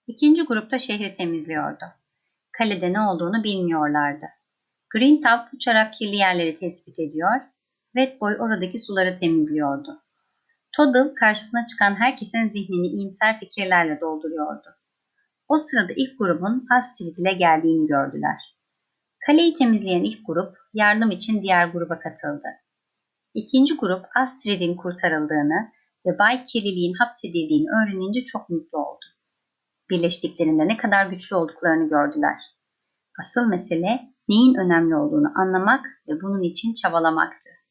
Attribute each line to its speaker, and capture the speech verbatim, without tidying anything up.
Speaker 1: İkinci grup da şehri temizliyordu. Kalede ne olduğunu bilmiyorlardı. Green Top uçarak kirli yerleri tespit ediyor, Wet Boy oradaki suları temizliyordu. Toddle karşısına çıkan herkesin zihnini iyimser fikirlerle dolduruyordu. O sırada ilk grubun Astrid ile geldiğini gördüler. Kaleyi temizleyen ilk grup yardım için diğer gruba katıldı. İkinci grup Astrid'in kurtarıldığını ve Bay Kirliliğin hapsedildiğini öğrenince çok mutlu oldu. Birleştiklerinde ne kadar güçlü olduklarını gördüler. Asıl mesele neyin önemli olduğunu anlamak ve bunun için çabalamaktı.